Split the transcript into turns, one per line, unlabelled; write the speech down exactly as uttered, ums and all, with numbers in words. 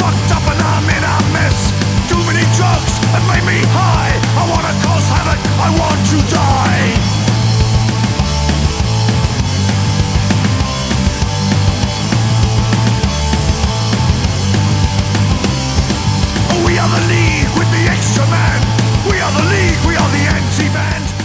fucked up and I'm in a mess. Too many drugs have made me high. I wanna cause havoc, I want to die. We are the League with the extra man. We are the League, we are the anti-band.